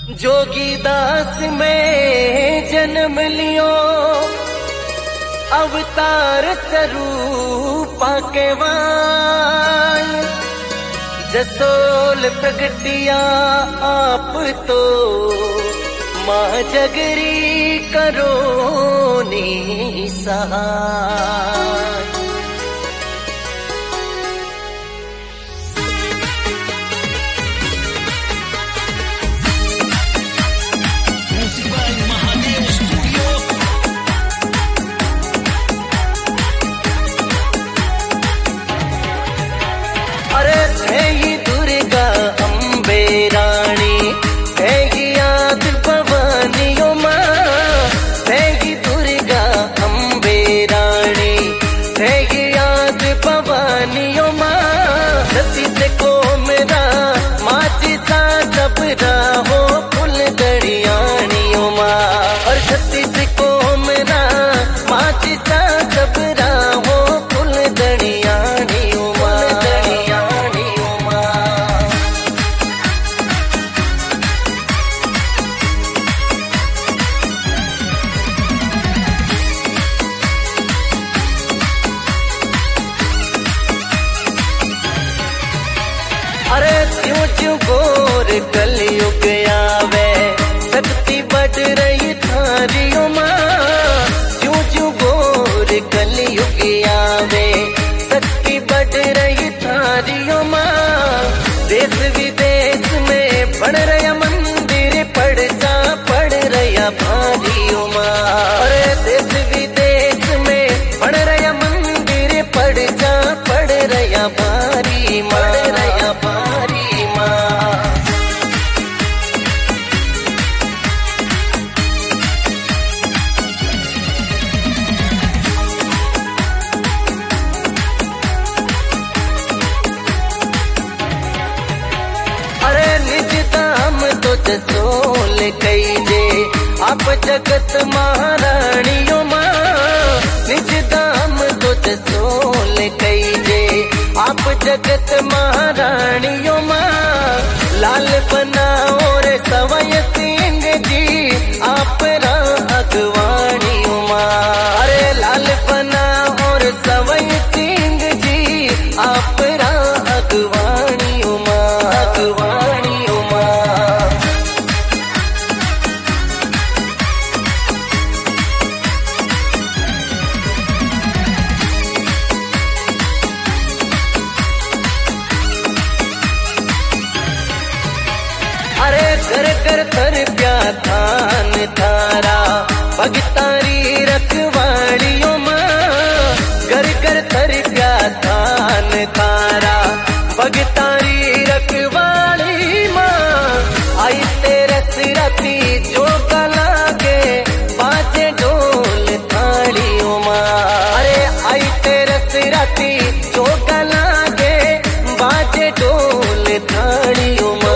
जोगी दास में जन्म लियो, अवतार स्वरूप के वाल, जसोल प्रगटिया आप तो माँ जगरी करो नी सहाय। अरे त्यों त्यों गोर कलयुग आवे, शक्ति बढ़ रही थारियों माँ। त्यों त्यों गोर कलयुग आवे, शक्ति बढ़ रही थारियों माँ। देश विदेश में बन रहा मंदिर, पड़ रहा भारियों माँ। अरे देश विदेश में बन रहा मंदिर, पड़ रहा भारी माँ। जसोल कईजे आप जगत महारानियों माँ, निज दाम तो जसोल कईजे आप जगत महारानियों माँ। लाल बनाओ रे सवय सिंह जी आप अगवानियों माँ। अरे लाल बनाओ रे सवय सिंह जी आप अगवानियों माँ, अगवानियों माँ। कर कर प्या थान थारा भगतारी रखवाड़ियों माँ। कर कर तर प्या थान थारा भगतारी रखवाड़ी माँ। आई तेरे सिरती जो लागे बाजे ढोल थाड़ियों माँ। अरे आई तेरे सिरती जो लागे बाजे ढोल थाड़ियों माँ।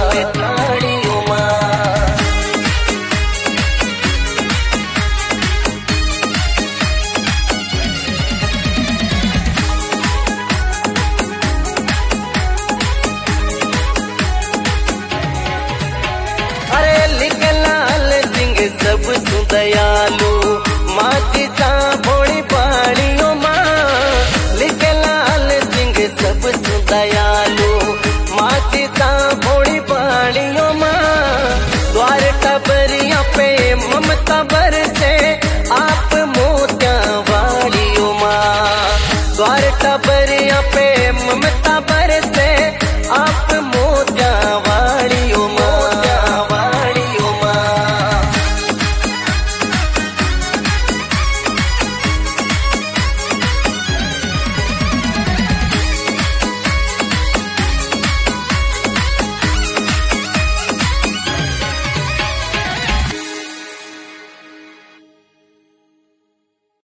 सब सुदयालु माती सा भोड़ी पाड़ियों माँ। लिख लाल सिंह सब सुदयालु माती सा भोड़ी पाड़ियों माँ। द्वार टबरिया पे ममता बरसे आप मोतिया वाड़ियों माँ। द्वार टबरिया पे